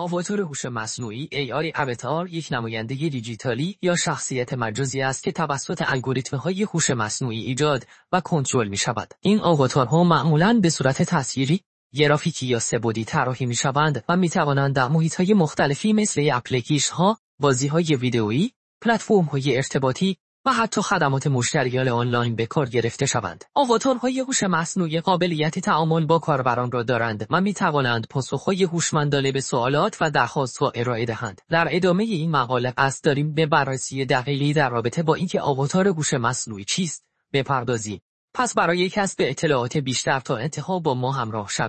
آواتار هوش مصنوعی AI اواتار یک نماینده دیجیتالی یا شخصیت مجازی است که توسط الگوریتم‌های هوش مصنوعی ایجاد و کنترل می‌شود. این آواتارها معمولاً به صورت تصویری، گرافیکی یا سه‌بعدی طراحی می‌شوند و می‌توانند در محیط‌های مختلفی مثل اپلیکیشن‌ها، بازی‌های ویدئویی، پلتفرم‌های ارتباطی و حتی خدمات مشتریان آنلاین به کار گرفته شوند. آواتارهای هوش مصنوعی قابلیت تعامل با کاربران را دارند و می توانند پاسخهای هوشمندانه به سوالات و درخواست‌ها ارائه دهند. در ادامه این مقاله داریم به بررسی دقیقی در رابطه با اینکه آواتار هوش مصنوعی چیست بپردازیم. پس برای کسب اطلاعات بیشتر تا انتها با ما همراه شوید.